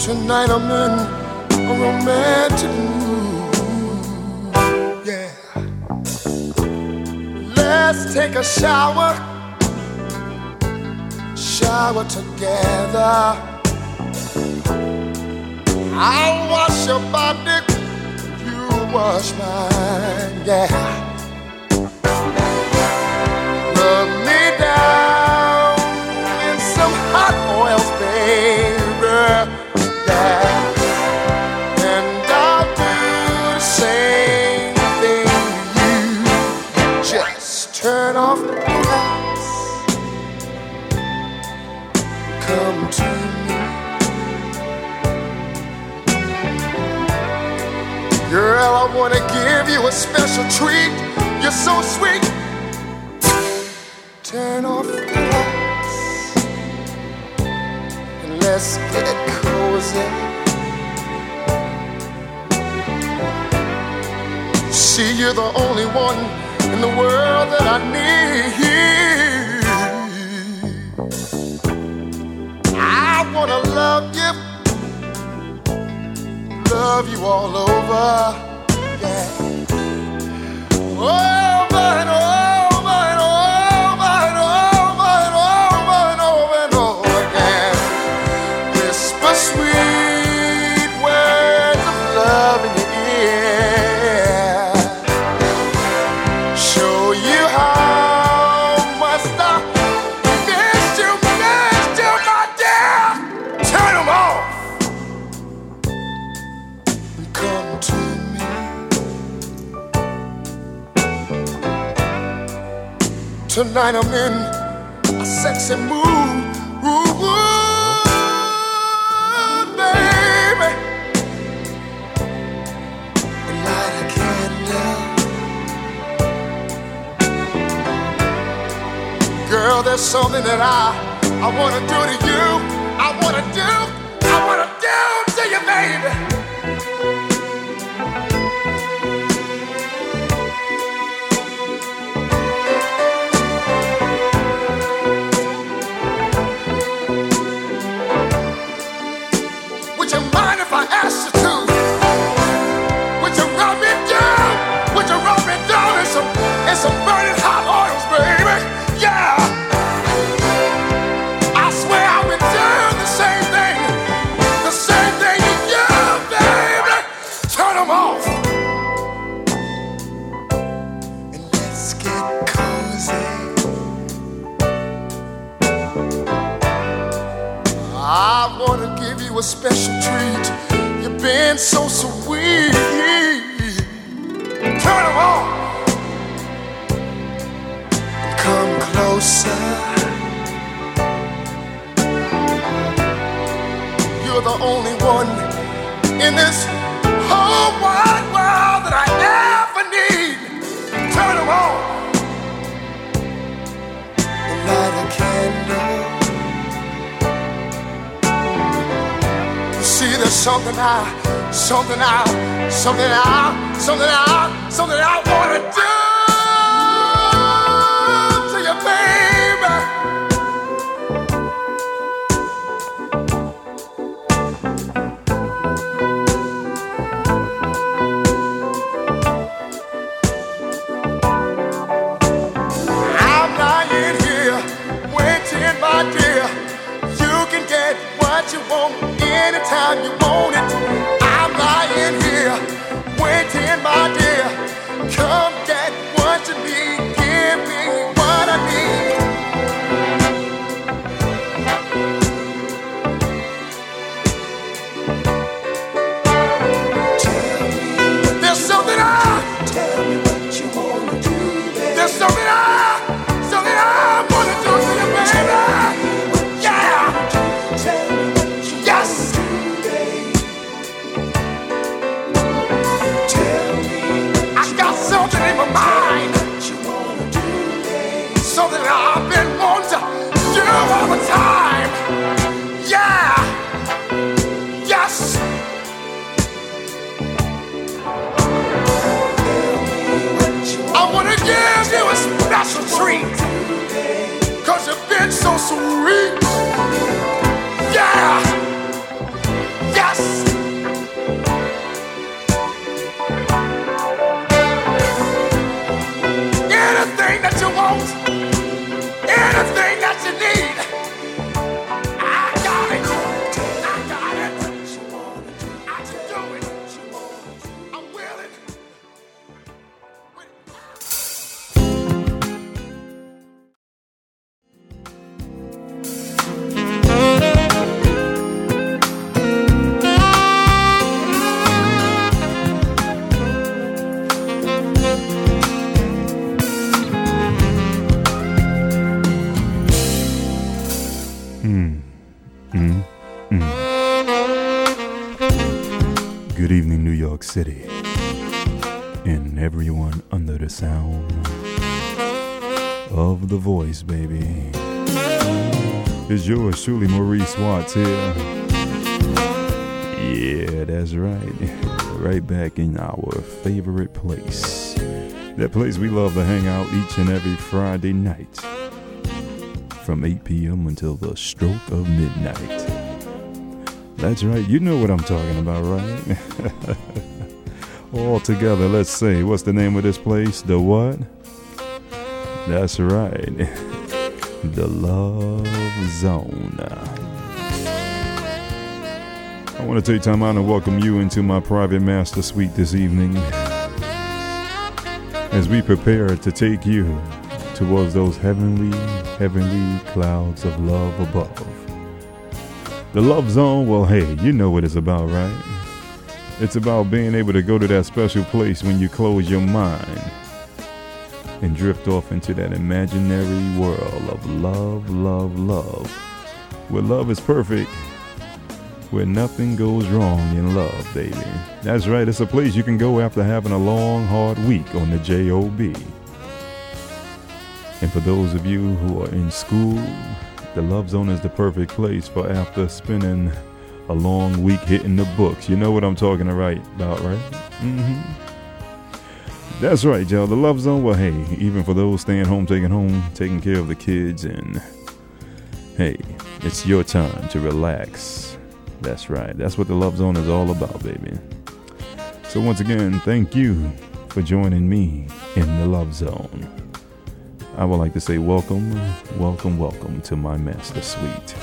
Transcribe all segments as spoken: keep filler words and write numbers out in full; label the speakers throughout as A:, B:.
A: Tonight I'm in a romantic mood, yeah. Let's take a shower, shower together. I'll wash your body, you wash mine, yeah. Rub me down in some hot oils, baby. And I'll do the same thing to you. Just turn off the lights, come to me. Girl, I wanna give you a special treat. You're so sweet. Turn off the lights and let's get cozy. See, you're the only one in the world that I need. I wanna love you, love you all over, yeah. Over and over and over and over and over and over and over again. Whisper sweet words of love in your ear. Show you how much I miss you, miss you, my dear. Turn them off and come to me. Tonight I'm in a sexy mood, ooh, ooh, baby. Light a candle. Girl, there's something that I, I wanna do to you. I wanna do, I wanna do to you, baby. Would you mind if I asked you to? Would you rub me down? Would you rub me down in some, in some burning hot oils, baby? Yeah. I swear I would do the same thing, the same thing to you, baby. Turn them off and let's get cozy. I wanna give you a special treat. You've been so sweet. Turn them on. Come closer. You're the only one in this whole wide world that I ever need. Turn them on. And light a candle. See, there's something I, something I, something I, something I, something I wanna do to you, baby. I'm lying here, waiting, my dear. You can get what you want anytime you want it. I'm lying here, waiting, my dear. Come get what you need, give me what I need. Tell me, there's something I, tell me what you wanna do, baby. There's something I, something I wanna do to you, baby. Yeah. Yes. I got something in my mind, something I've been wanting to do all the time. Yeah. Yes. I wanna give you a special treat, 'cause you've been so sweet. Yeah.
B: Good evening, New York City, and everyone under the sound of the voice, baby. It's yours truly, Maurice Watts here. Yeah, that's right. Right back in our favorite place. That place we love to hang out each and every Friday night from eight p.m. until the stroke of midnight. That's right, you know what I'm talking about, right? All together, let's say, what's the name of this place? The what? That's right, the Love Zone. I want to take time out and welcome you into my private master suite this evening as we prepare to take you towards those heavenly, heavenly clouds of love above. The Love Zone, well, hey, you know what it's about, right? It's about being able to go to that special place when you close your mind and drift off into that imaginary world of love, love, love, where love is perfect, where nothing goes wrong in love, baby. That's right, it's a place you can go after having a long, hard week on the job. And for those of you who are in school, the Love Zone is the perfect place for after spending a long week hitting the books. You know what I'm talking about, right? Mm-hmm. That's right, y'all. The Love Zone, well, hey, even for those staying home, taking home, taking care of the kids, and hey, it's your time to relax. That's right. That's what the Love Zone is all about, baby. So once again, thank you for joining me in the Love Zone. I would like to say welcome, welcome, welcome to my master suite.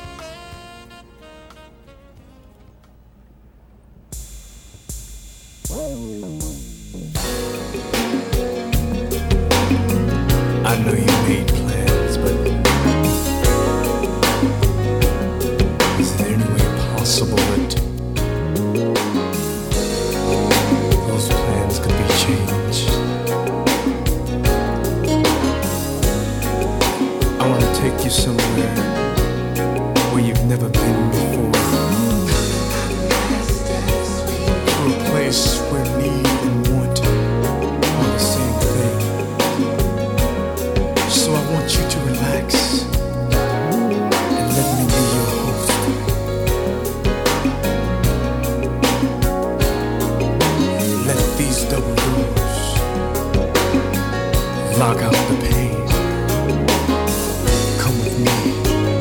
C: I know you made plans, but is there any way possible that those plans could be changed? I want to take you somewhere where you've never been before, to a place where need and want are the same thing. So I want you to relax and let me be your host. Let these double doors lock out the pain. Come with me.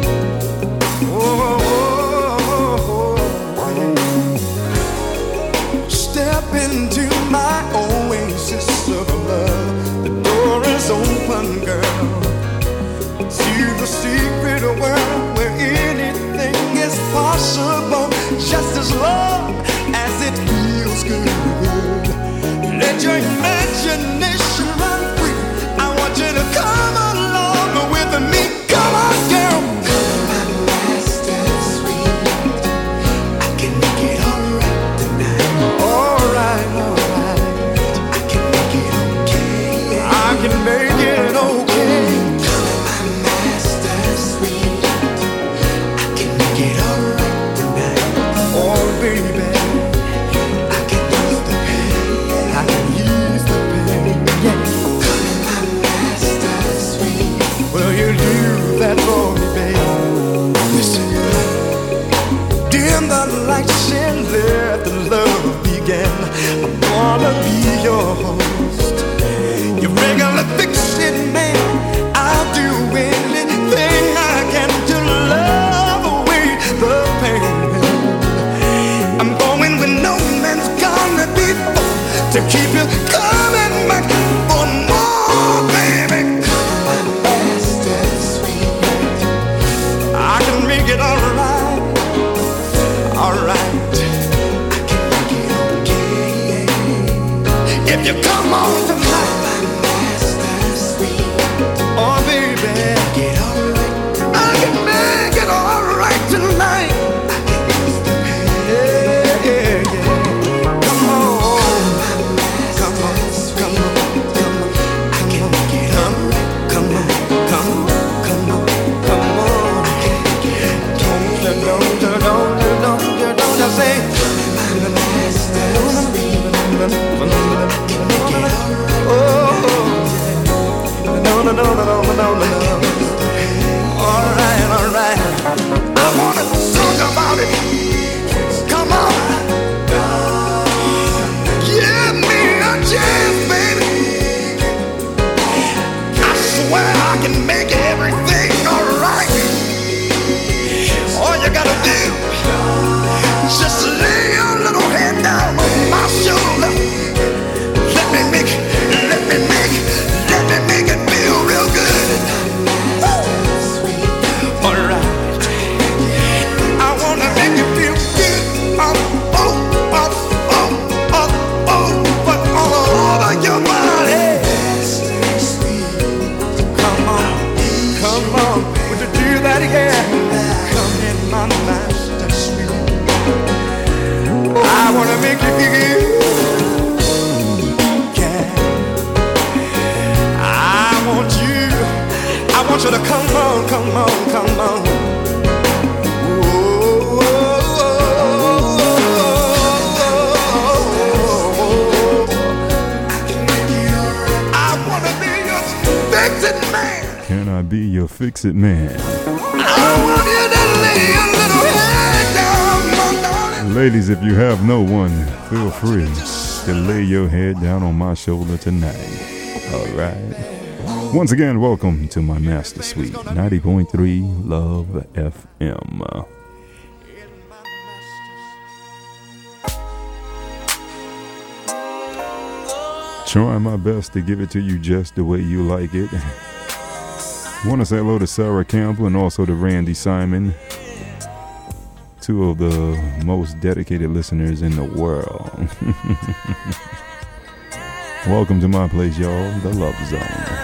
C: Oh, oh, oh, oh. Step into my oasis of love. The door is open, girl. See the secret world where anything is possible, just as long as it feels good. Let your imagination run free. I want you to come along with me. Come on, girl. My master sweet, I can make it alright tonight. Alright, alright. I can make it okay. I can make it okay. My master sweet, I can make it alright tonight. Oh, baby, I can ease the pain. I can ease the pain. Yeah. My master sweet, will you do that for me, babe? Listen. Dim the lights and let the love begin. I'm gonna be your host, your regular fix-it man. I'll do anything I can to love away the pain. I'm going where no man's gonna be to keep you coming back for more, baby. My master sweet, I can make it alright, alright. I can make it okay if you come
B: Fix It Man.
C: I want you to lay a little head down, my darling.
B: Ladies, if you have no one, feel free to lay your head down on my shoulder tonight. All right. Once again, welcome to my master suite, ninety point three Love F M. Trying my best to give it to you just the way you like it. Want to say hello to Sarah Campbell and also to Randy Simon, two of the most dedicated listeners in the world. Welcome to my place, y'all, the Love Zone.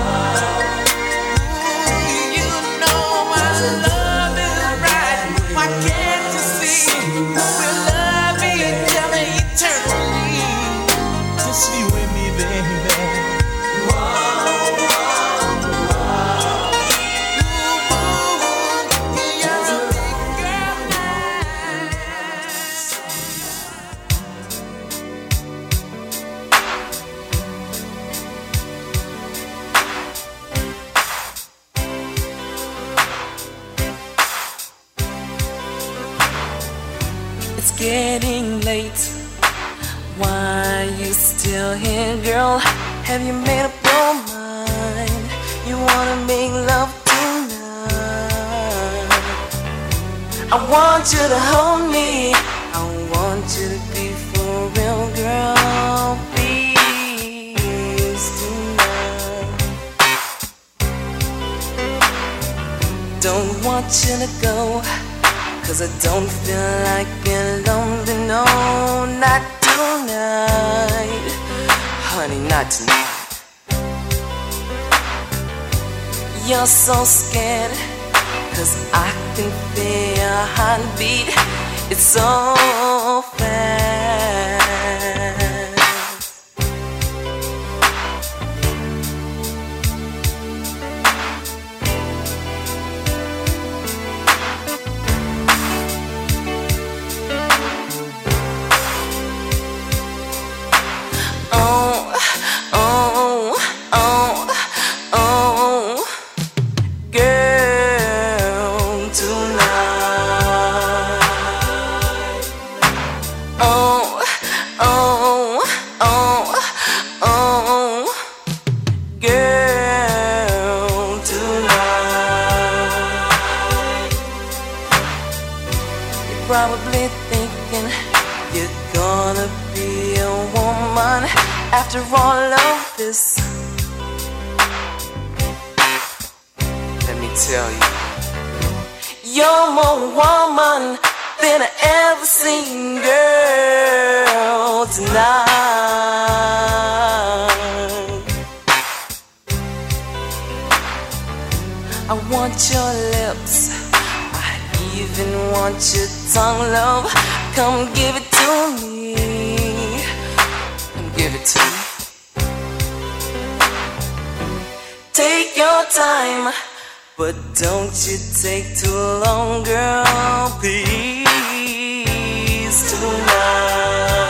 C: Why
D: getting late. Why you still here, girl? Have you made up your mind? You wanna make love tonight? I want you to hold me. I want you to be for real, girl. Please tonight. Don't want you to go, 'cause I don't feel like being lonely, no, not tonight. Honey, not tonight. You're so scared, 'cause I can feel your heartbeat. It's so fast. Probably thinking you're gonna be a woman after all of this. Let me tell you, you're more woman than I ever seen, girl, tonight. I want your lips, even want your tongue, love. Come give it to me. Come give it to me. Take your time, but don't you take too long, girl. Please tonight.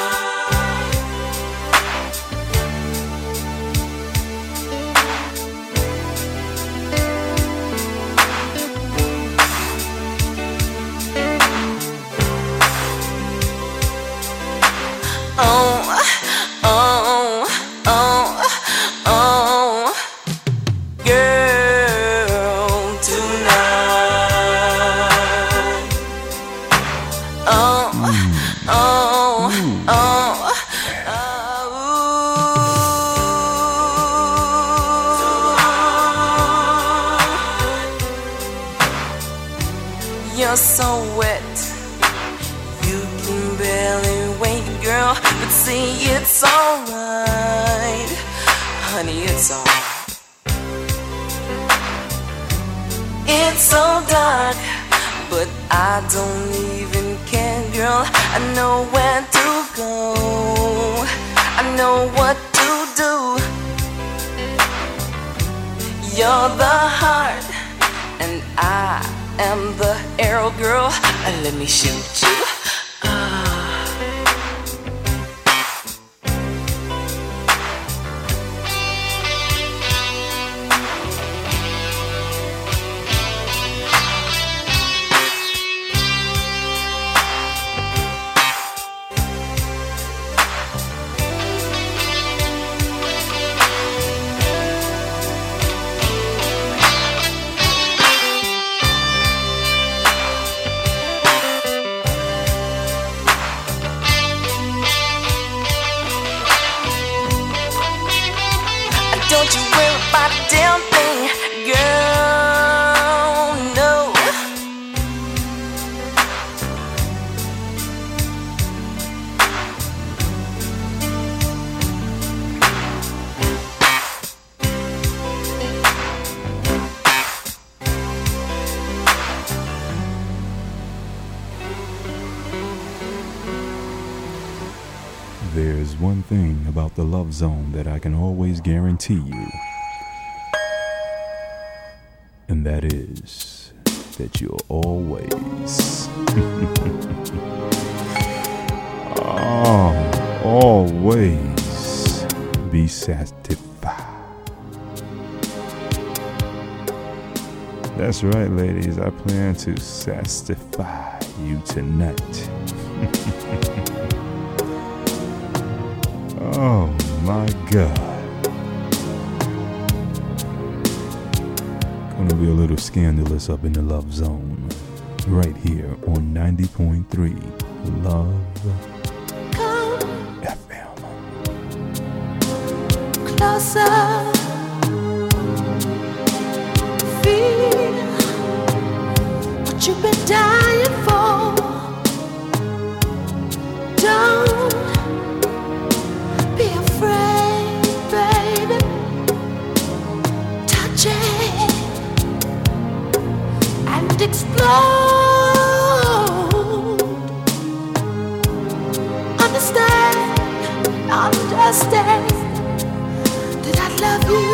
D: Oh, oh, oh, oh, girl, tonight. Oh, oh, oh, oh. You're so wet, you can barely wait, girl. But see, it's alright, honey, it's alright. It's so dark, but I don't even care, girl. I know where to go, I know what to do. You're the heart, and I am the arrow, girl. Let me shoot you. Don't you worry about a damn thing, girl, no.
B: There's one thing about the Love Zone that I can always guarantee you, and that is that you'll always oh, always be satisfied. That's right, ladies, I plan to satisfy you tonight. Oh my God. Gonna be a little scandalous up in the Love Zone. Right here on ninety point three Love F M.
E: Closer. Feel what you've been dying for. Don't be afraid, baby. Touch it and explode. Understand, understand that I love you.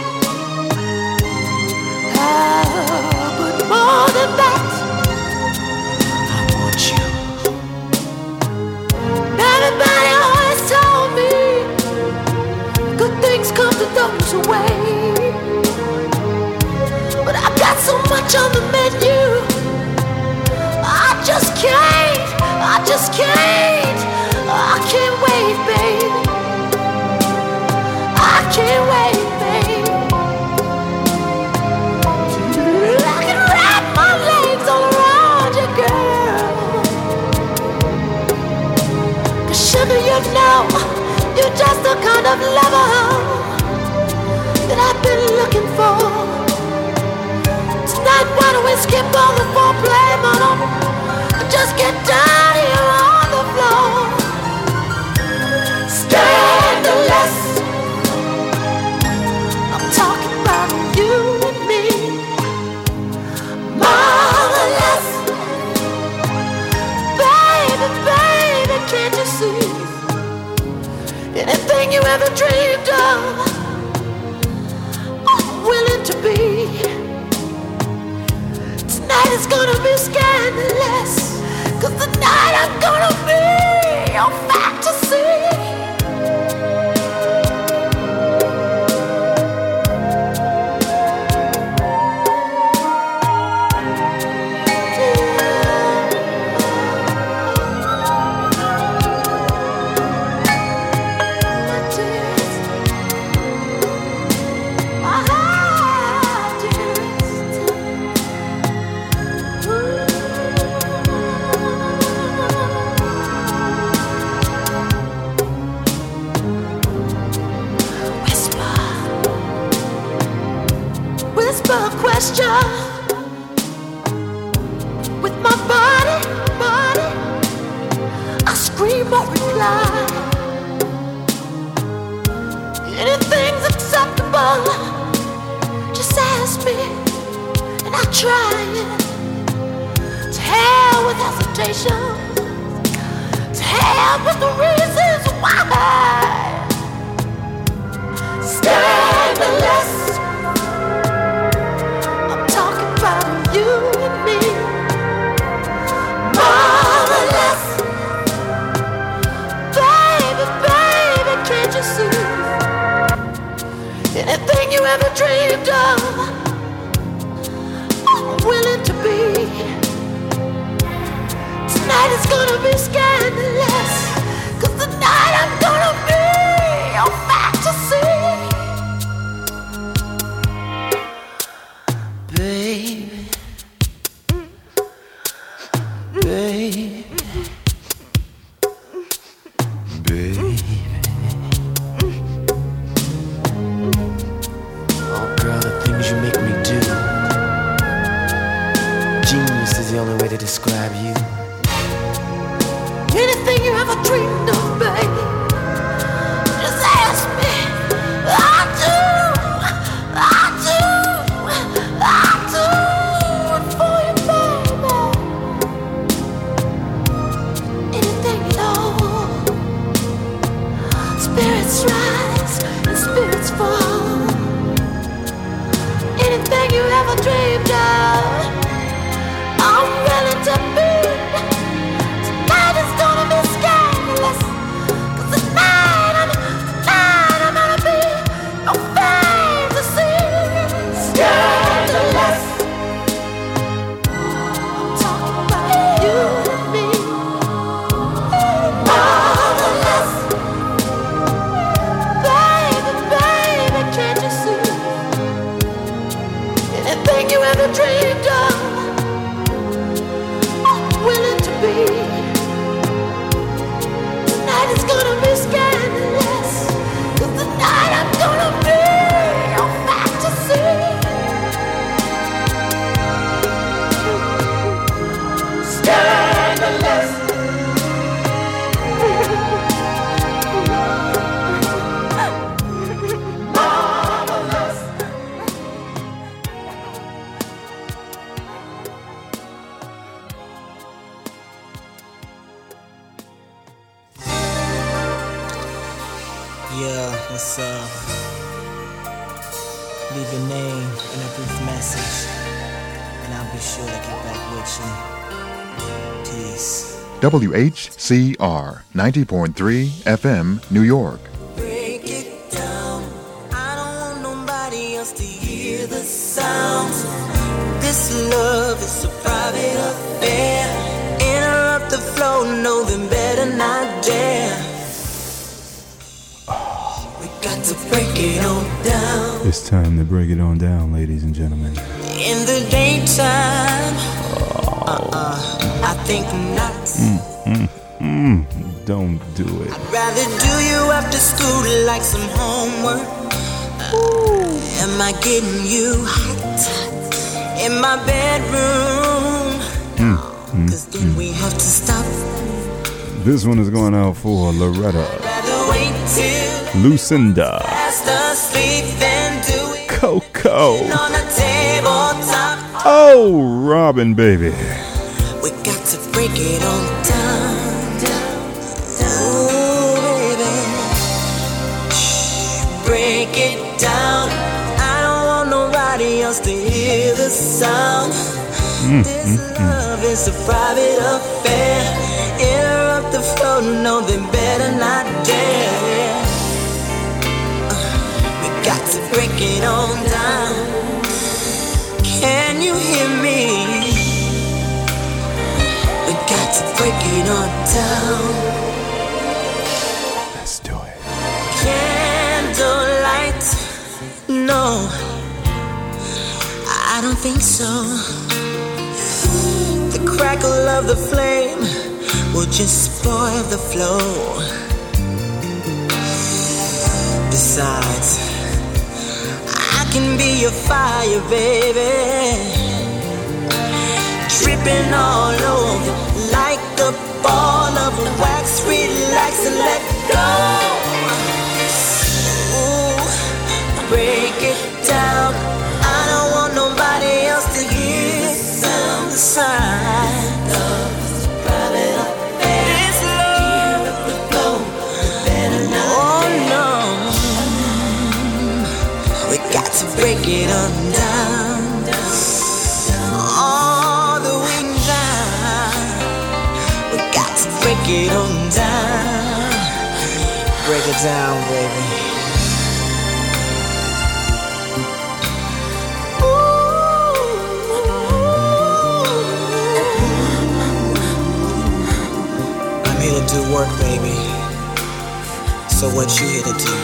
E: Oh, but more than that, I want you. Everybody always told me good things come to those who wait. But I've got so much on the menu, I just can't, I just can't, I can't wait, baby. I can't wait, baby. I can wrap my legs all around you, girl. 'Cause sugar, you know, you're just the kind of lover that I've been looking for. Tonight, why don't we skip all the foreplay, mama, and just get down here on the floor. Scandalous. I'm talking about you and me. Marvelous. Baby, baby, can't you see? Anything you ever dreamed of, I'm willing to be. Tonight is gonna be scandalous, 'cause tonight I'm gonna be your fantasy. A question with my body, body, I scream or reply. Anything's acceptable, just ask me and I'll try it. To hell with hesitation, to hell with the reasons why. Scandalous. You and me, marvelous. Baby, baby, can't you see? Anything you ever dreamed of, I'm willing to be. Tonight is gonna be scandalous, 'cause tonight I'm gonna be your fantasy. Baby, baby, baby. Oh, girl, the things you make me do. Genius is the only way to describe you. Anything you ever dreamed of, baby, just ask me. I do, I do, I do it for you, baby. Anything at all. Spirits rise and spirits fall. Anything you ever dreamed of, I'm willing to be. Tonight is gonna be scandalous, 'cause tonight I'm, tonight I'm gonna be your fantasy. Scandalous. I'm talking about you and me. Marvelous.
F: Yeah, what's up? Leave your name and a brief message, and I'll be sure to get back with you. Peace.
G: W H C R ninety point three F M, New York.
D: Break it down. I don't want nobody else to hear the sounds. This love is a private affair. Interrupt the flow, no, then better not dare. We got to break it on down.
B: It's time to break it on down, ladies and gentlemen.
D: In the daytime, uh-uh, I think not.
B: Mm, mm, mm. Don't do it.
D: I'd rather do you after school like some homework. Uh, am I getting you hot in my bedroom?
B: Mm, mm,
D: Cause then
B: mm.
D: we have to stop.
B: This one is going out for Loretta,
D: I'd rather wait till
B: Lucinda,
D: fast asleep than do it
B: Coco.
D: on a tabletop.
B: Oh, Robin, baby.
D: We got to break it on down. Ooh, baby. Shh, break it down. I don't want nobody else to hear the sound.
B: Mm,
D: This
B: mm,
D: love is a private affair. Interrupt the flow, no, they better not dare. Uh, we got to break it on down. Can you hear me? We got to break it on down.
B: Let's do it.
D: Candlelight, no, I don't think so. The crackle of the flame will just spoil the flow. Besides, I can be your fire, baby, dripping all over like a ball of wax. Relax and let go. Ooh, break it down. I don't want nobody else to hear the sound. The sign of private affair. This love will flow. Better not. Oh no, we got to break it on down. All the wings down. We got to break it on down.
F: Break it down, baby. I'm here to do work, baby. So what you here to do?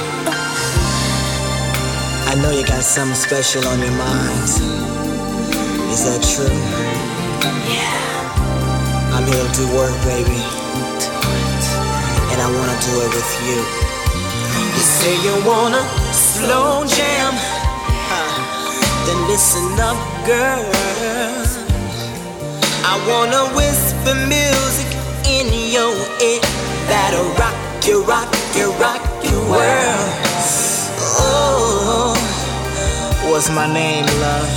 F: I know you got something special on your mind. Is that true?
D: Yeah.
F: I'm here to do work, baby. And I wanna do it with you.
D: You say you wanna slow jam, huh? Then listen up, girl. I wanna whisper music in your ear that'll rock you, rock you, rock your world. Oh,
F: What's my name, love?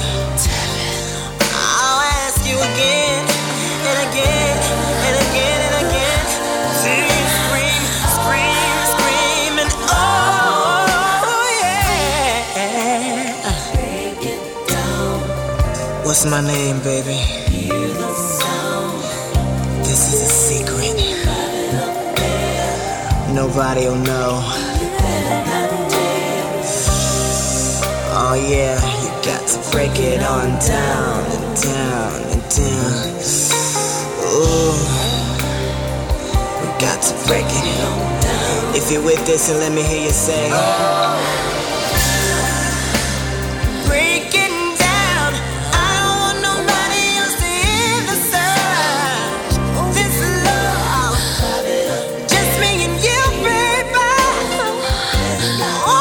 D: I'll ask you again and again and again and again till you scream, scream, scream, and oh yeah. Break it down.
F: What's my name, baby?
D: Hear the sound.
F: This is a secret. Nobody'll know. Oh yeah, you got to break it on down and down and down. Ooh, we got to break it on down. If you're with this, and let me hear you say.
D: Break it down. I don't want nobody else to hear the sound. This love, just me and you, baby. Oh,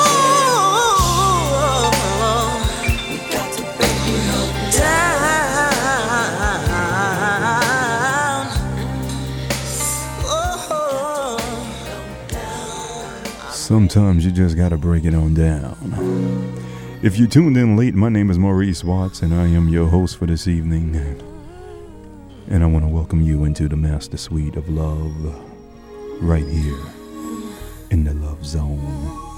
D: we got to break it down. Oh.
B: Sometimes you just gotta break it on down. If you tuned in late, my name is Maurice Watts, and I am your host for this evening. And I want to welcome you into the master suite of love, right here in the Love Zone.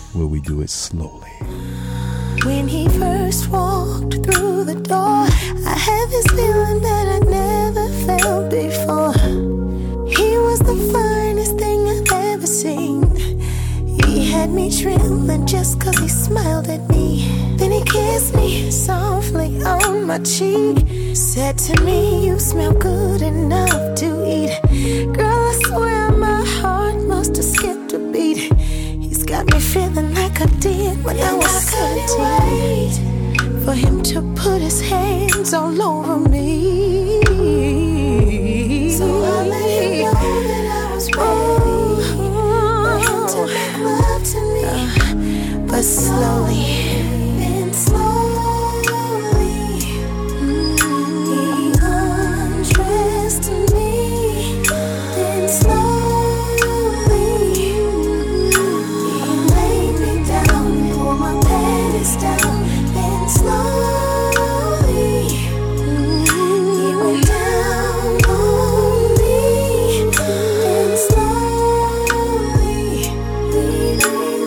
B: where we do it slowly.
E: When he first walked through the door, I had this feeling that I'd never felt before. He was the finest thing I've ever seen. He had me trembling just cause he smiled at me. Then he kissed me softly on my cheek. Said to me, you smell good enough to eat. Girl, I swear my heart must have skipped a beat. He's got me feeling like I did when I was seventeen. For him to put his hands all over me. So I let him know that I was ready for him to make love to me. Uh, but slowly, and slowly, mm, he undressed me. Then slowly, he laid me down, pulled my panties down. Then slowly, he went down on me. Then slowly, we made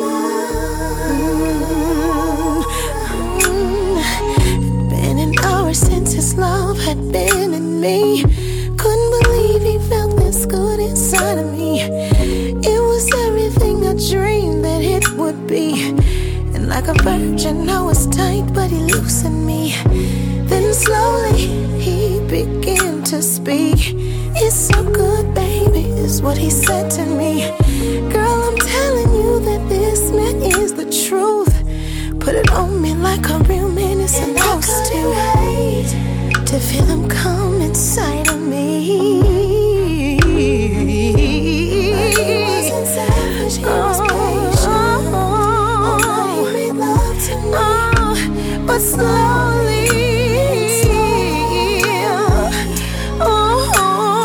E: love. It'd been an hour since his love had been in me. Couldn't believe he felt this good inside of me. It was everything I dreamed that it would be. And like a virgin, I was tight, but he loosened me. Then slowly, he began to speak. It's so good, baby, is what he said to me. Girl, I'm telling you that this man is the truth. Put it on me like a real man is supposed to. To feel him come inside of me. He wasn't savage, he was patient. Oh, but slowly, oh, oh,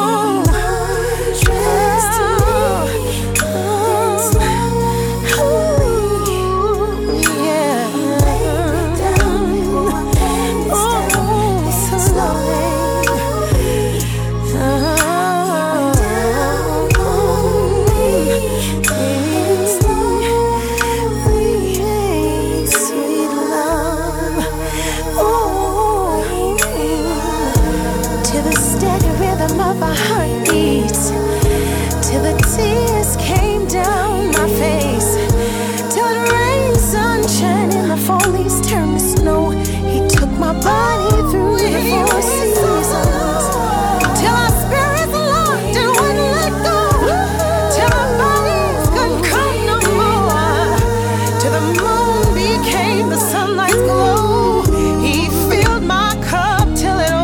E: of our heartbeats, till the tears came down my face, till it rained sunshine and the fall leaves turned to snow. He took my body through the four seasons, till our spirits locked and wouldn't let go, till our bodies couldn't come no more, till the moon became the sunlight's glow. He filled my cup till it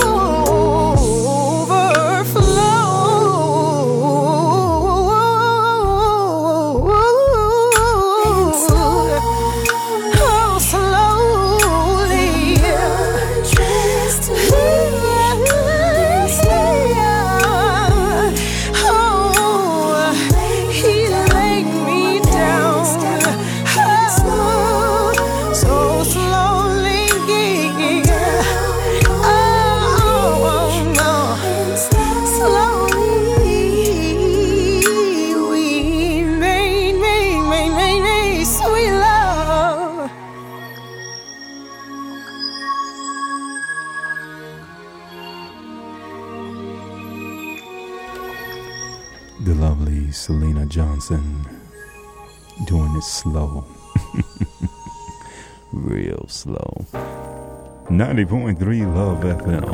B: the lovely Selena Johnson doing it slow. Real slow. ninety point three Love F M.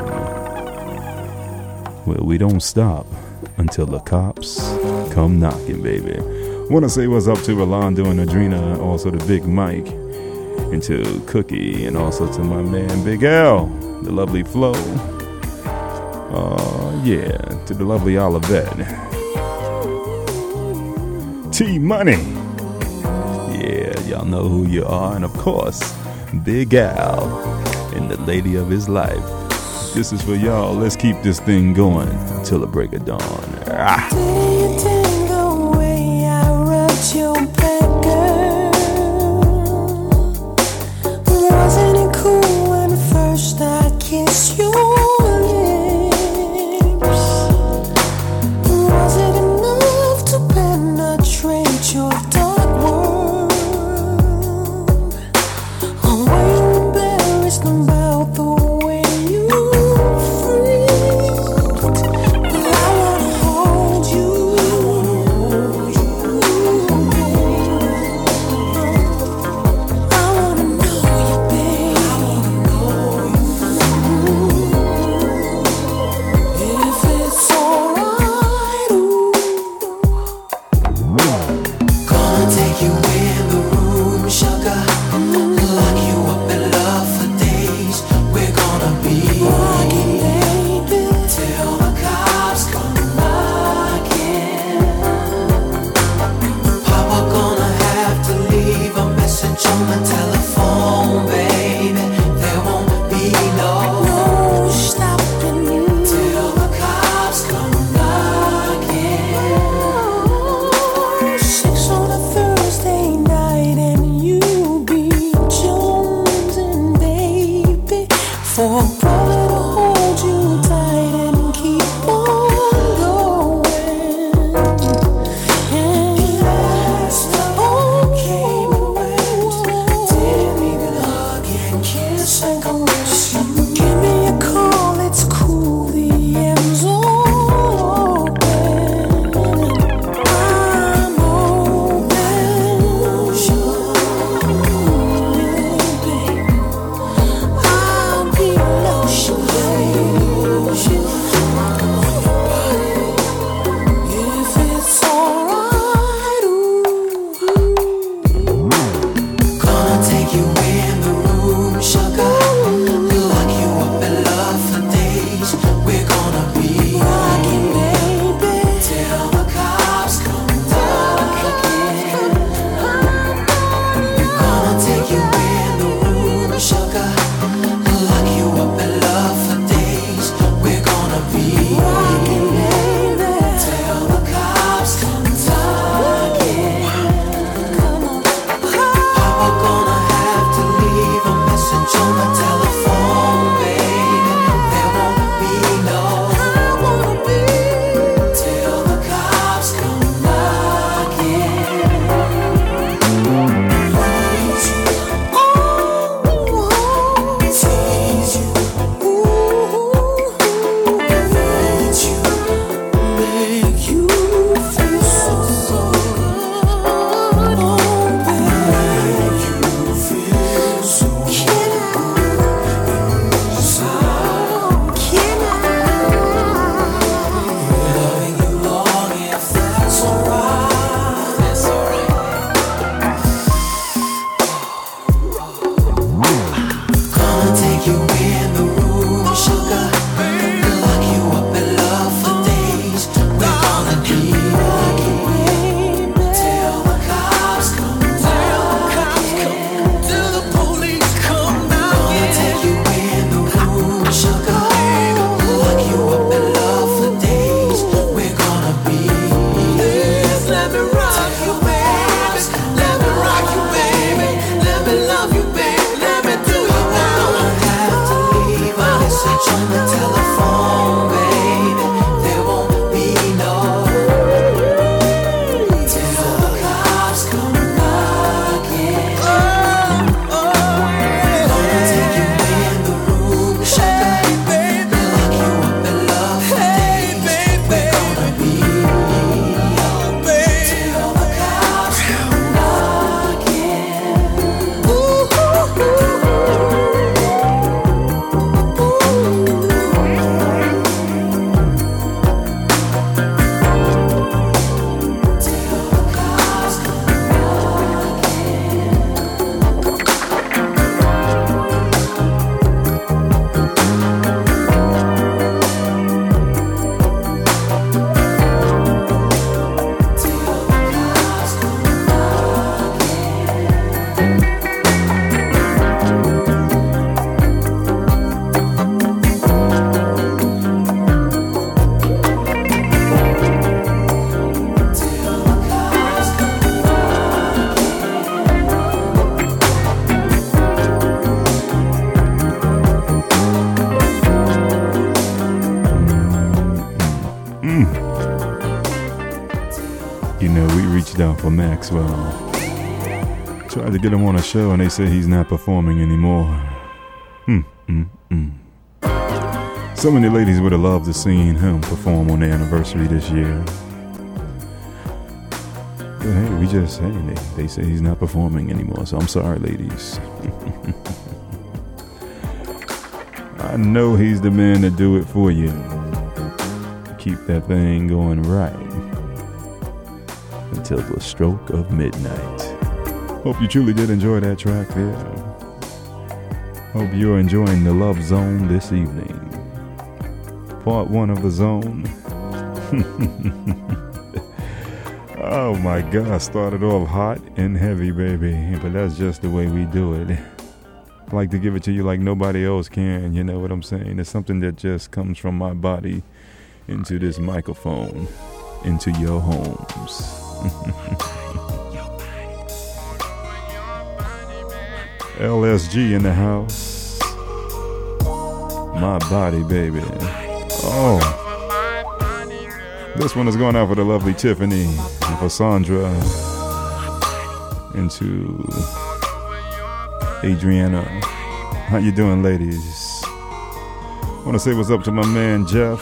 B: Well, we don't stop until the cops come knocking, baby. Want to say what's up to Rolando and Adrena, also to Big Mike, and to Cookie, and also to my man Big L, the lovely Flo. Uh, yeah, to the lovely Olivette. T-Money. Yeah, y'all know who you are. And of course, Big Al and the lady of his life. This is for y'all. Let's keep this thing going till the break of dawn. Ah.
E: Wasn't it cool when first I kissed your lips? Was it enough to penetrate your dark world?
B: For Maxwell. Tried to get him on a show and they said he's not performing anymore. Hmm, mm, mm. So many ladies would have loved to seen him perform on the anniversary this year. But hey, we just, hey, they, they say he's not performing anymore, so I'm sorry, ladies. I know he's the man to do it for you. Keep that thing going right. until the stroke of midnight. Hope you truly did enjoy that track there. Hope you're enjoying the Love Zone this evening. Part one of the zone. Oh my God, started off hot and heavy, baby. But that's just the way we do it. I like to give it to you like nobody else can, you know what I'm saying? It's something that just comes from my body into this microphone, into your homes. L S G in the house. My body, baby. Oh. This one is going out for the lovely Tiffany and for Sandra and to Adriana. How you doing, ladies? Want to say what's up to my man Jeff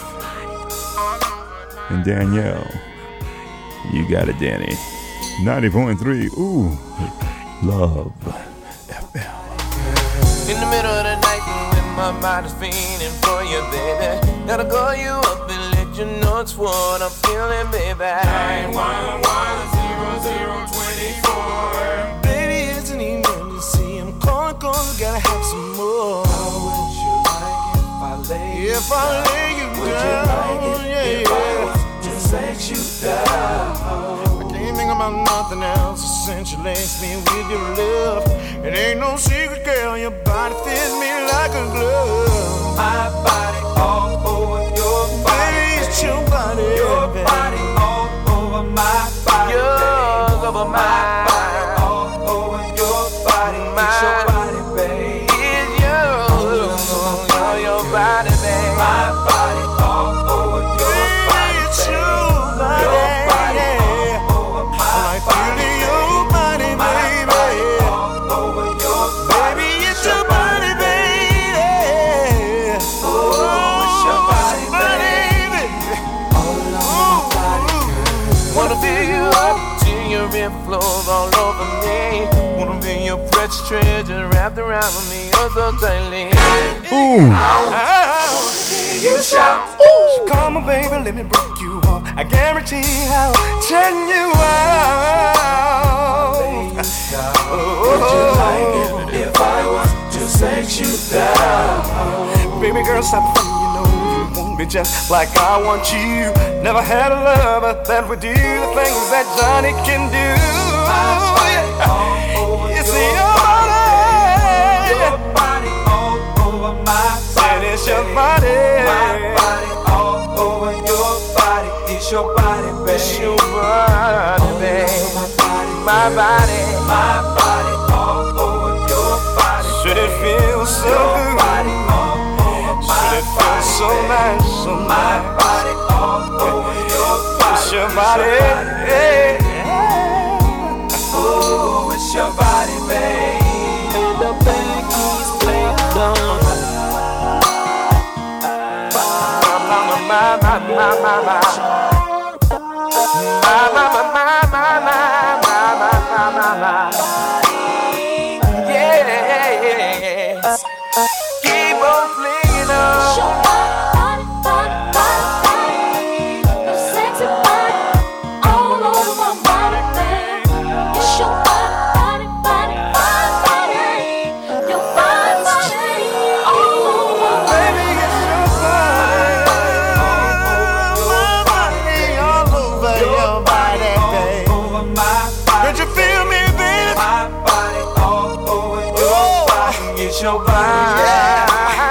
B: and Danielle. You got it, Danny. ninety point three. Ooh, Love F M.
H: In the middle of the night when my mind is feeling for you, baby, gotta call you up and let you know it's what I'm feeling, baby. nine one one zero zero two four. Baby, it's an emergency. I'm calling cause I gotta have some more. How would you like if I lay you if down? I lay you would down? You like it yeah, if yeah. I was to let you down? I can't think about nothing else since you laced me with your love. It ain't no secret, girl, your body fits me like a glove. My body all over your body. Baby, it's your body. Your baby. Body all over my body. Yours over my body. All over your body. My it's your body, baby. It's yours over your body, baby. My body all over your body. It's your body. Your body all over my body. Your body, baby. Flows all over me. Wanna be your precious treasure wrapped around me oh so tightly.
B: Ooh.
H: I wanna hear you shout. Ooh. Come on, baby, let me break you off. I guarantee I'll turn you out. Oh, would you like it if I was to sex you down? Baby girl, stop thinking you know you want me just like I want you. Never had a lover that would do the things that Johnny can do. It's your body, your body all over my body. It's your body, my body all over your body. It's your body, baby. It's your body, baby. My body, my body all over your body. Should it feel so good? Should it feel so nice? So my body all over your body. It's your body, hey. Oh, it's your body, babe. And the bag is played on. My, my, my, my, my, my, my. My, my, my, my, my, my, my, my, my. Yeah. Keep on flinging on. Your body, yeah.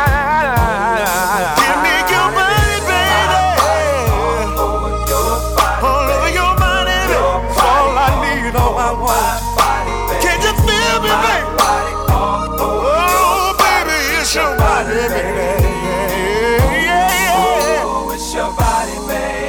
H: Give me your body, baby. All over your body, all over your body, baby. All I need, all I want. Can you feel me, baby? Oh, baby, it's your body, baby. Yeah, oh, it's your body, baby.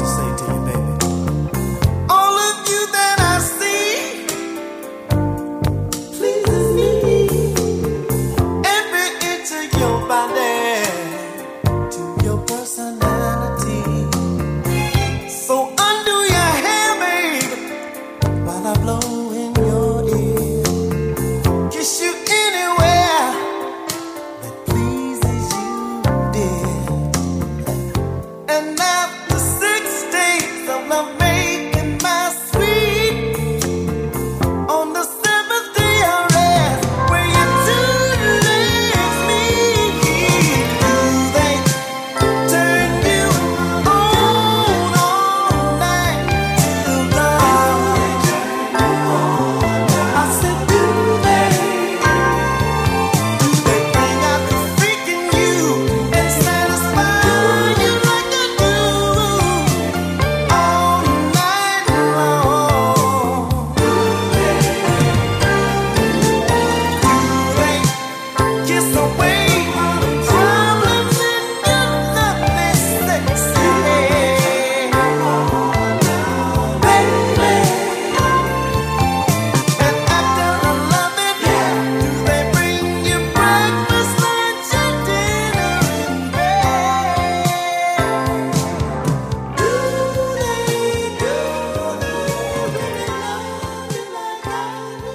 C: to say to you, baby. All of you that I see pleases me. Every inch of your body to your personality. So undo your hair, babe, while I blow in your ear. Kiss you anywhere that pleases you, dear. And after six days of love making my sweet, on the seventh day I rest where you two legs meet. Do they turn you on all night till dawn? I said, do they? Do they bring out the freak in you and satisfy you like I do all night long? Do they? Do they kiss away all the problems in your lovely sexy head, baby? And after the loving, do they bring you breakfast, lunch, and dinner in bed? Do they, do they really love you like I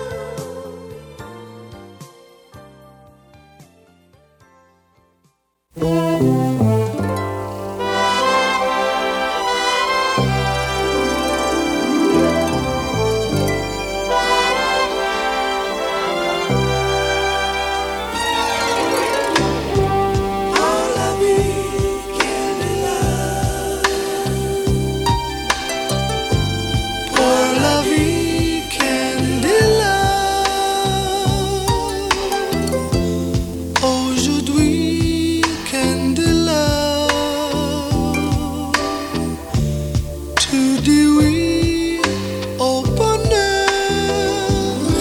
C: Pour la vie, quelle est là? Pour la vie, quelle est là? Aujourd'hui, quelle est là? Tu dis oui au bonheur.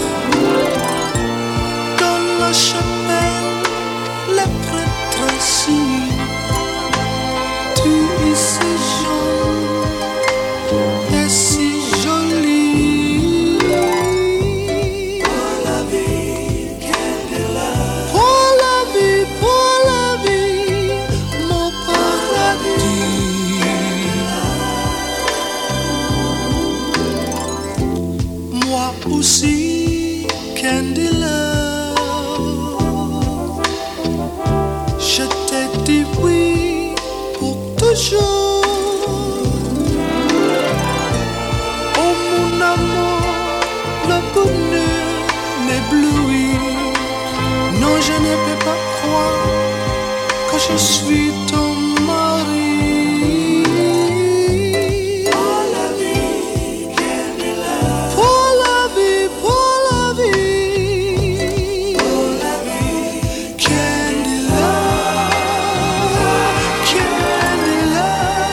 C: Dans la chapelle, les prêtres signent. Tu es si jeune et si jolie. Pour la vie, quelle est là? Pour la vie, pour la vie, mon paradis. Moi aussi, Candela, je t'ai dit oui pour toujours. Oh mon amour, le bonheur m'éblouit. Non, je ne peux pas croire que je suis ton mari. Pour la vie, quelle est là? Pour la vie, pour la vie. Pour la vie, quelle est là? Quelle est là?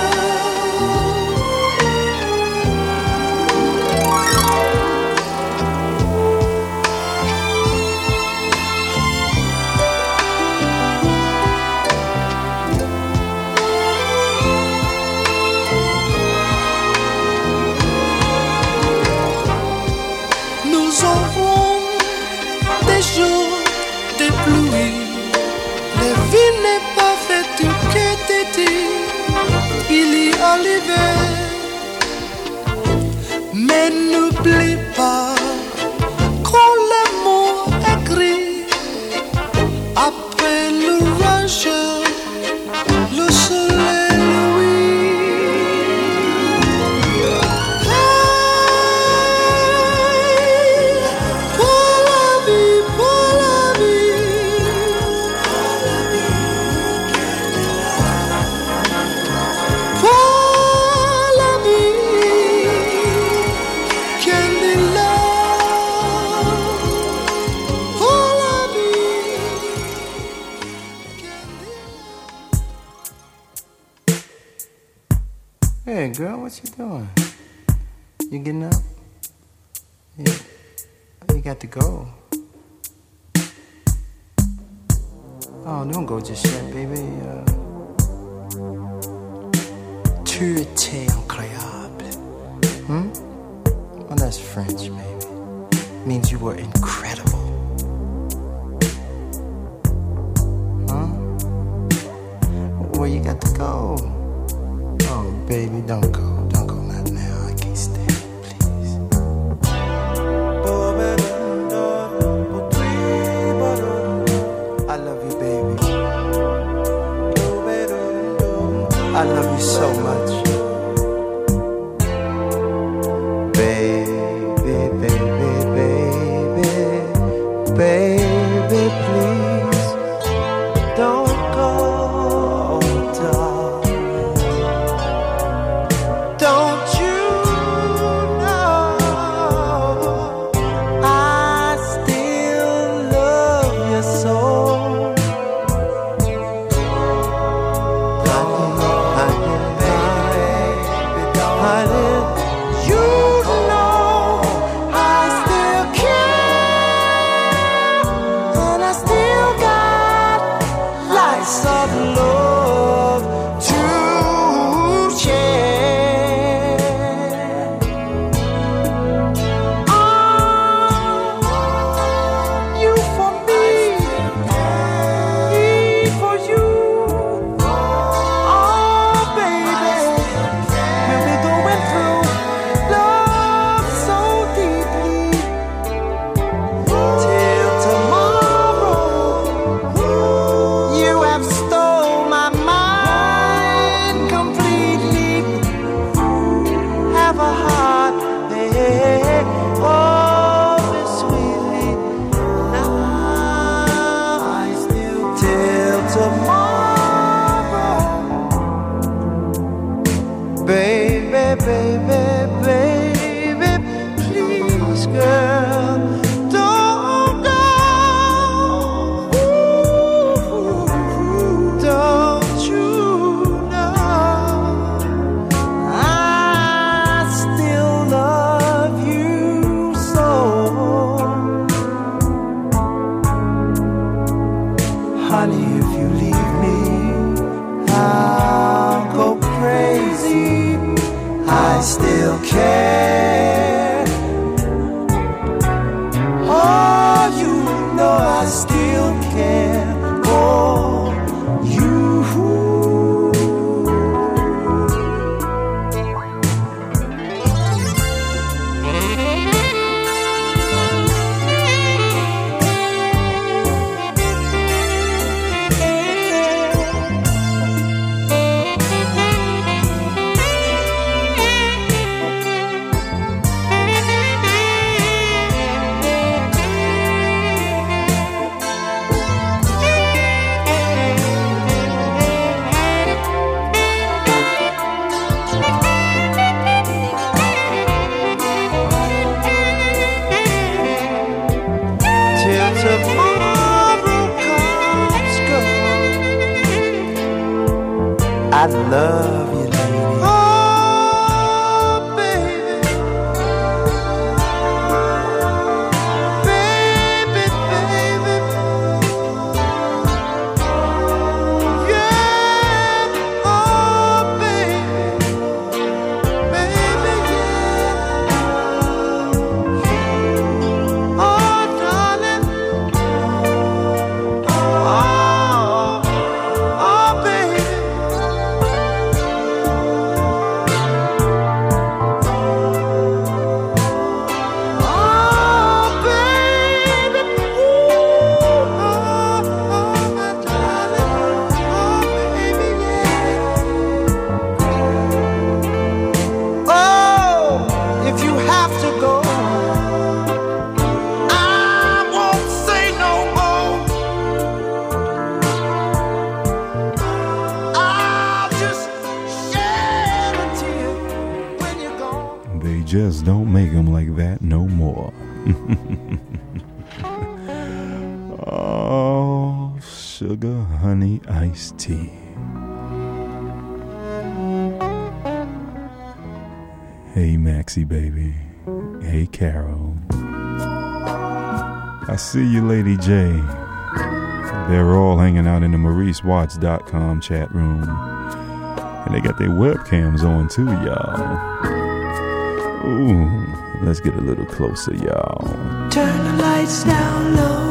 C: Nous aurons des jours de pluie. La vie n'est pas faite que d'été. Il y a l'hiver. Mais n'oublie pas quand l'amour est gris. Après l'orage, le soleil luit. Hey, pour la vie, pour la vie. Pour la vie, quelle est là? Pour la vie, quelle est là? Hey girl, what you doing? You getting up? Yeah. You got to go. Oh, don't go just yet, baby. Uh,
I: tu étais incroyable. Hmm? Well, that's French, baby. It means you were incredible. Huh? Where you got to go? Oh, baby, don't go. Don't go not now. I can't stay, please. I love you, baby. I love you so much. Baby, baby, baby, baby, please don't go, darling. Don't you know I still love you so? I love you, lady. Oh, baby. Baby, baby. Yeah. Oh, baby. Baby, yeah. Oh, darling. Oh, oh, baby.
B: Just don't make them like that no more. Oh, sugar, honey, iced tea. Hey, Maxie, baby. Hey, Carol. I see you, Lady J. They're all hanging out in the Maurice Watts dot com chat room. And they got their webcams on too, y'all. Ooh, let's get a little closer, y'all.
E: Turn the lights down low.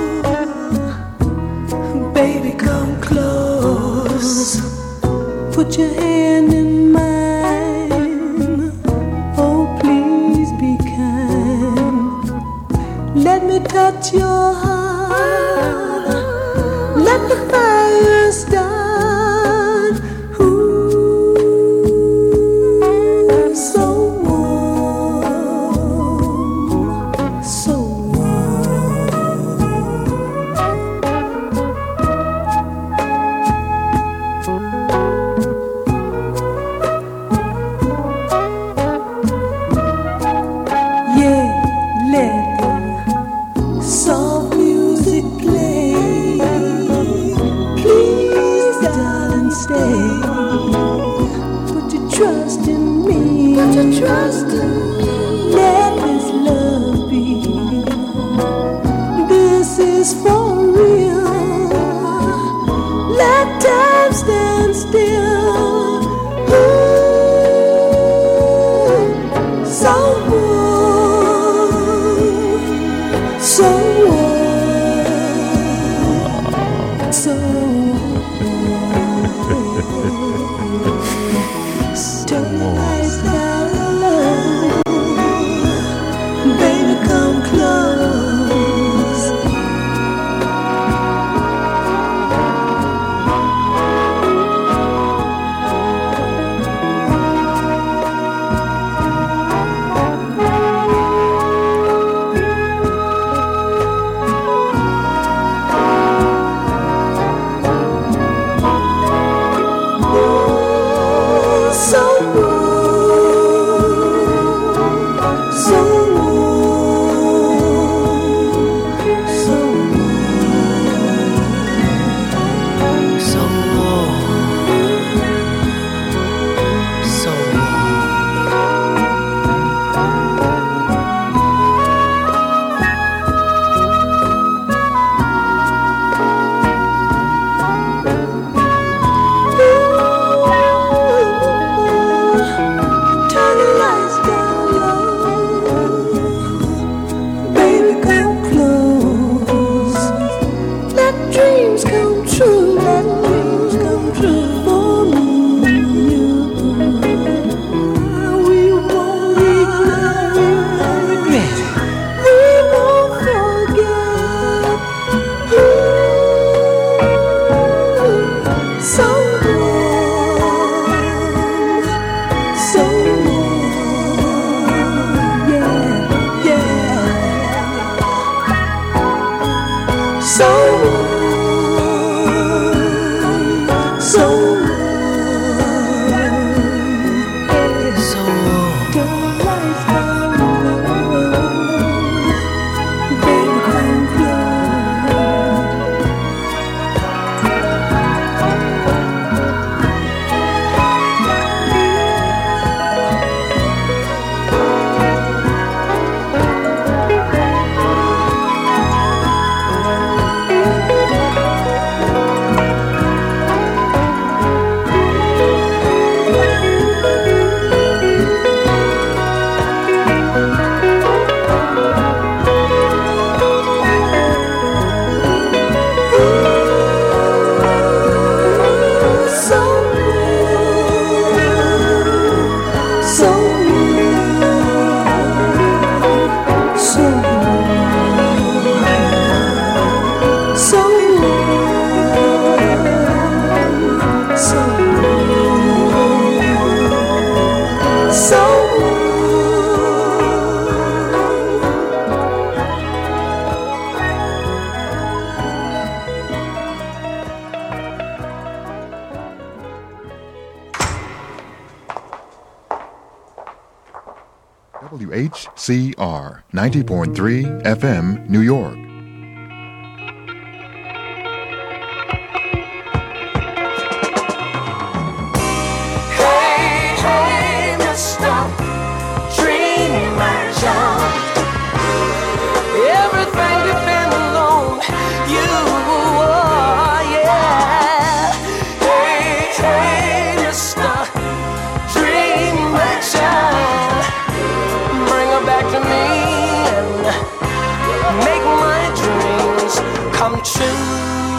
E: Baby, come close. Put your hand in mine. Oh, please be kind. Let me touch your heart. Let the fire start. Trust in me. Let this love be. This is for real. Let time stand still. Ooh, so warm, so warm, so warm. Turn the lights down.
G: W H C R ninety point three F M, New York.
E: Hey, hey, Mister Dreamer John. Everything depends on you, oh, yeah. Hey, hey, Mister
D: true.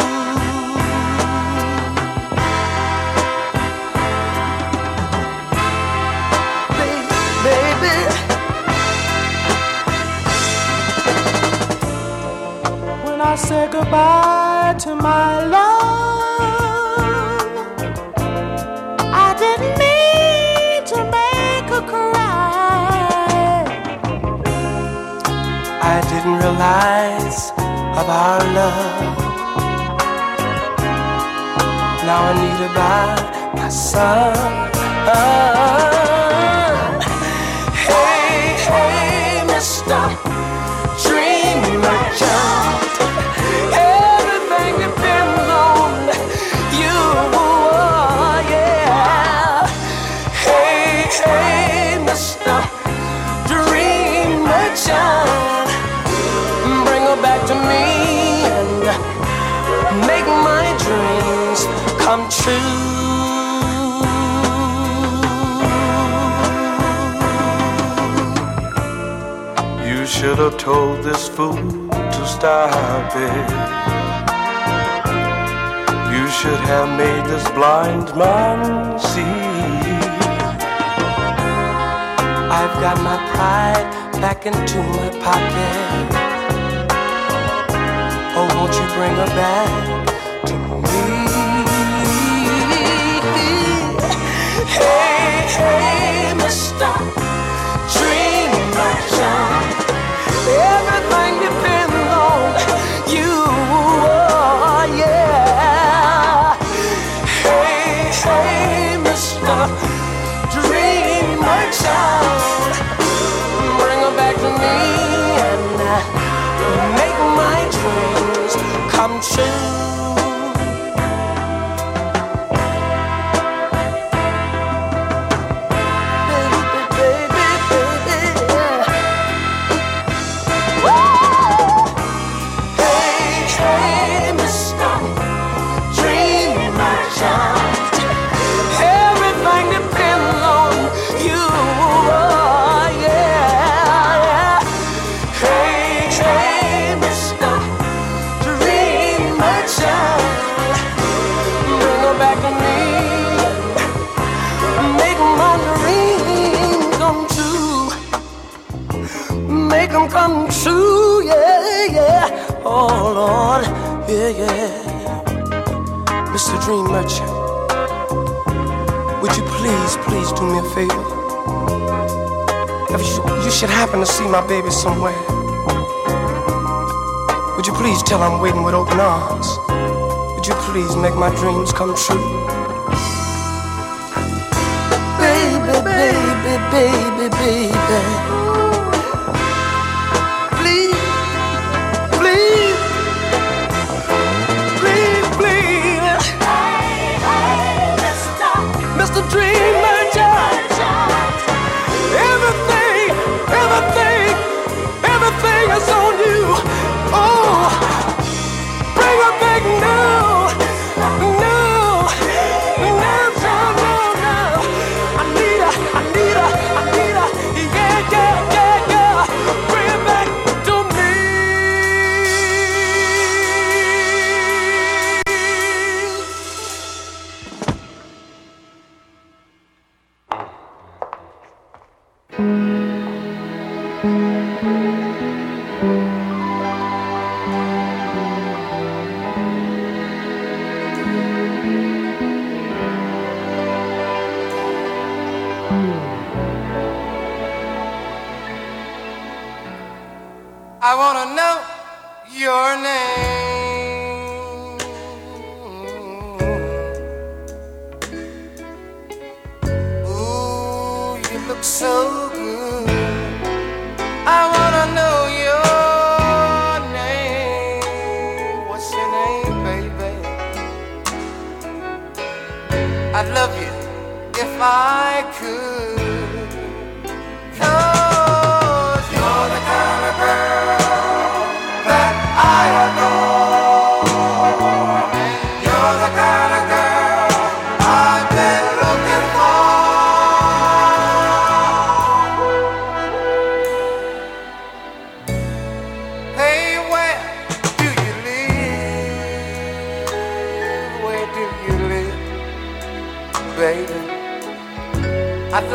D: Baby, when I say goodbye to my love, I didn't mean to make her cry. I didn't realize of our love. Now I need her by my side. Hey, hey, Mister Dream Merchant, everything depends on you, yeah. Hey, hey, Mister Dream Merchant, bring her back to me and make my dreams come true. You should have told this fool to stop it. You should have made this blind man see. I've got my pride back into my pocket. Oh, won't you bring her back to me? Hey, hey, Mister Dream Merchant, everything depends on you, oh, yeah. Hey, hey, Mister Dream Merchant, bring her back to me and make my dreams come true. Come true, yeah, yeah, oh Lord, yeah, yeah. Mister Dream Merchant, would you please, please do me a favor? If you, you should happen to see my baby somewhere, would you please tell her I'm waiting with open arms? Would you please make my dreams come true? Baby, baby, baby, baby, Mister Dream Merchant, everything, everything, everything is on you. Oh, bring her back now, now, now, now, now. I need her, I need her, I need her, yeah, yeah, yeah, yeah. Bring her back to me. I wanna know your name. Ooh, you look so good. I wanna know your name. What's your name, baby? I'd love you if I could. 'Cause you're the kind of girl that I adore. You're the kind of girl I've been looking for. Hey, where do you live?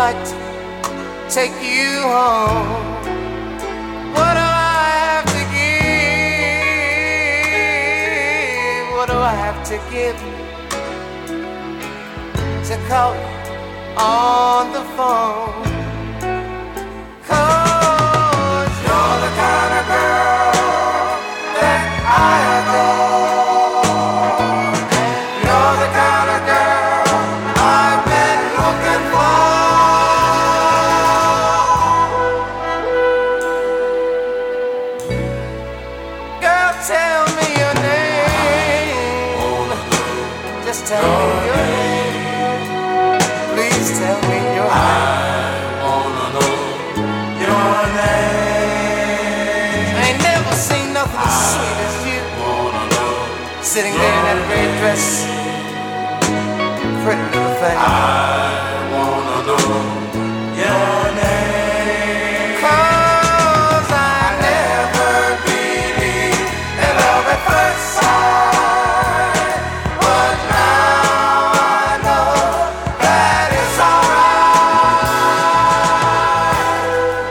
H: like to take you home. What do I have to give? What do I have to give to call you on the phone? 'Cause you're the kind of girl that I adore. You're the kind of girl I've been looking for. Girl, tell me your name. Just tell me your name. Please tell me your name. I wanna know your name. I ain't never seen nothing as sweet as you. Wanna know sitting there in that red dress, pretty little thing. I wanna know your name. 'Cause I never believed in love at first sight, but now I know that it's alright.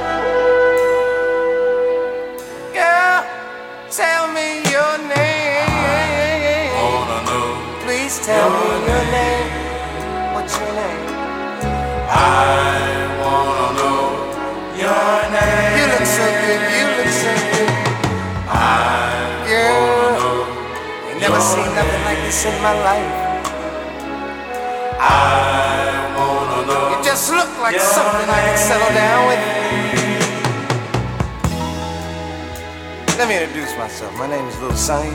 H: Girl, tell me your name. I wanna know. Please tell me your name. What's your name? I wanna know your name. You look so good, you look so good. I Girl, ain't never seen nothing like this in my life. I wanna know. You just look like something I can settle down with. Let me introduce myself. My name is Lil Sonny.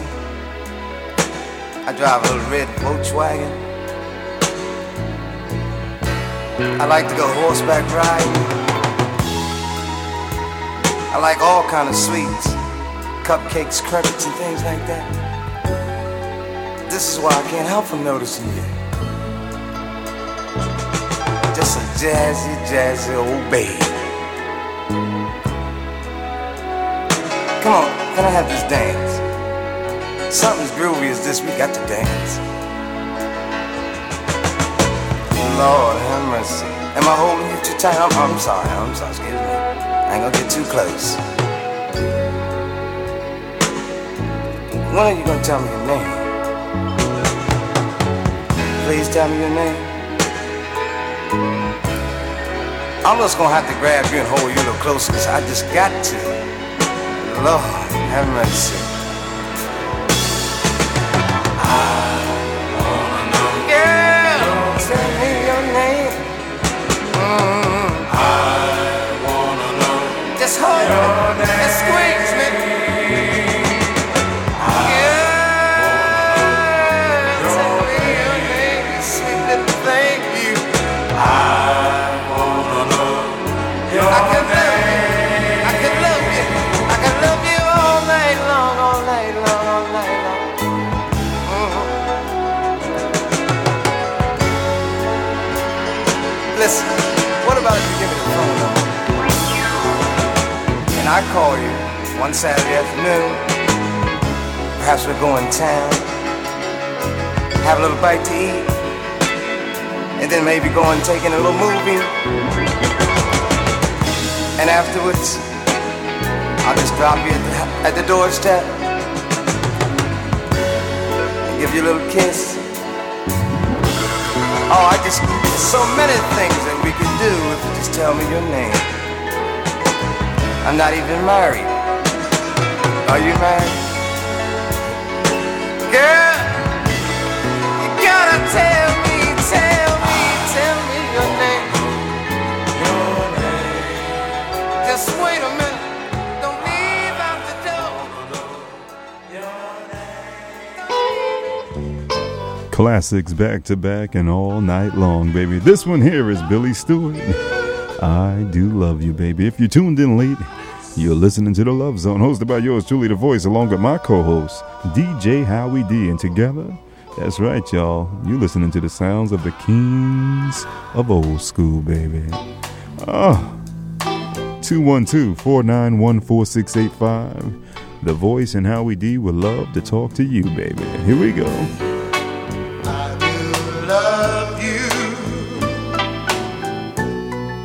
H: I drive a little red Volkswagen. I like to go horseback riding. I like all kind of sweets, cupcakes, crumpets, and things like that. This is why I can't help from noticing you. Just a jazzy, jazzy old babe. Come on, can I have this dance? Something as groovy as this, we got to dance. Lord have mercy. Am I holding you too tight? I'm, I'm sorry, I'm sorry, excuse me. I ain't gonna get too close. When are you gonna tell me your name? Please tell me your name. I'm just gonna have to grab you and hold you a little closer, cause I just got to. Lord have mercy. Tell me your name. Mm. I wanna know. Just hold me and squeeze me. Yeah. Tell me your name, you sweet little thing, you. I wanna know your I can name. Love you. I can love you. I can love you all night long, all night long, all night long. Mm-hmm. Listen, what about if you give me the phone number? And I call you one Saturday afternoon. Perhaps we'll go in town, have a little bite to eat, and then maybe go and take in a little movie. And afterwards, I'll just drop you at the, at the doorstep and give you a little kiss. Oh, I just, there's so many things that we could do if you just tell me your name. I'm not even married. Are you married? Girl, you gotta tell me, tell me, tell me your name. Your name. Just wait a minute. Don't leave out the door. Your name.
B: Classics back to back and all night long, baby. This one here is Billy Stewart. I do love you, baby. If you tuned in late, you're listening to The Love Zone, hosted by yours truly, The Voice, along with my co-host, D J Howie D. And together, that's right, y'all, you're listening to the sounds of the kings of old school, baby. Oh, two one two, four nine one, four six eight five. The Voice and Howie D would love to talk to you, baby. Here we go.
C: I will love you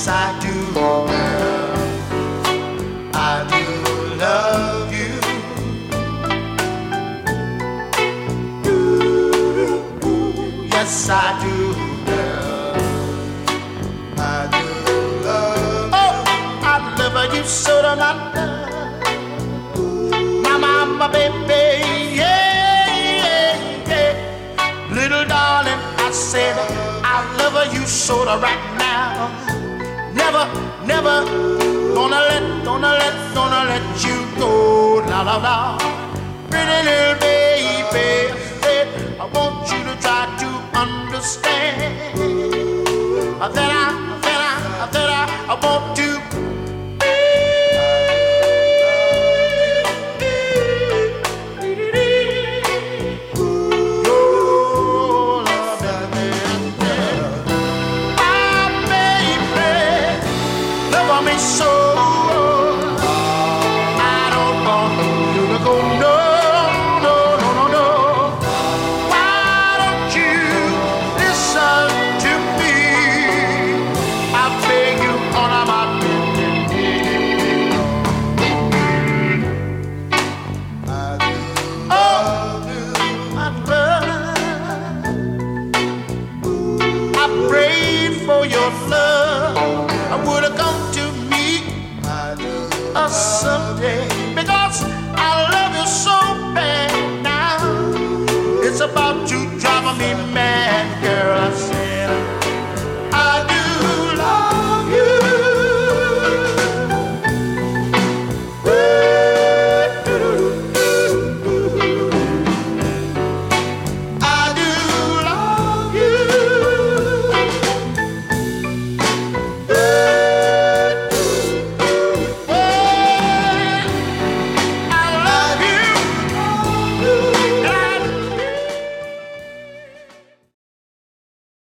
C: Yes, I do, girl. I do love you. Yes, I do, girl. I do love you. Oh, I love you so that I love. My mama, baby, yeah, yeah, yeah. Little darling, I said I love you so that right now. Never, never gonna let, gonna let, gonna let you go. La la la. Pretty little baby, I said I want you to try to understand that I, that I, that I, I want to. So I don't want you to go, no, no, no, no, no. Why don't you listen to me? I beg you on my bed. I do love you, my brother. I prayed for your love. I would have come to us someday, because I love you so bad now. It's about to drive me mad, girl. I say